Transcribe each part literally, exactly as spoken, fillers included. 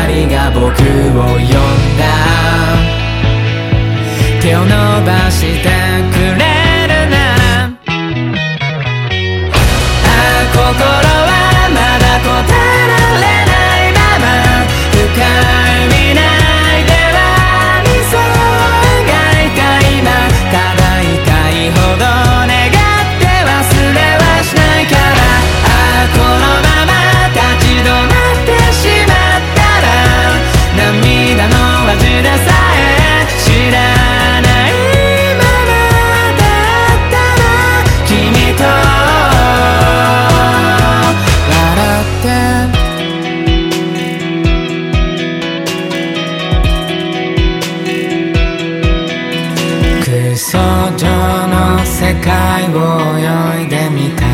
光が僕を呼んだ。手を伸ばしてくれるなら、ああ心はまだ答えられないまま、深い未来では理想を描いた今、ただ痛いほど願って忘れはしないから、ああこのまま立ち止まってしまったら、涙の味でさえ知らないままだったら、君と笑って空想上の世界を泳いでみた。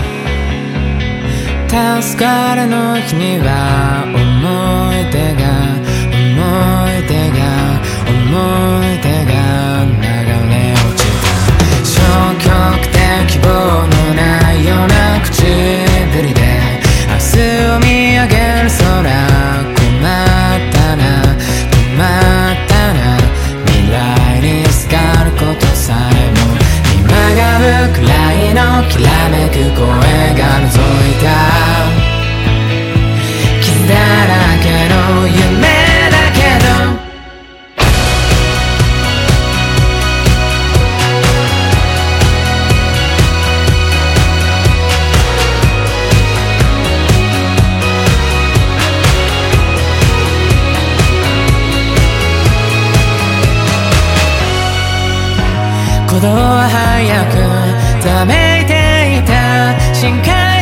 助かるの日には思い出が思い出が思い出が流れ落ちた。消極的希望のないような口ぶりで明日を見上げる空、困ったな困ったな、未来にすがることさえも今がるくらいのきらめく声が覗いた。傷だらけの夢だけど、鼓動は早くためいていた深海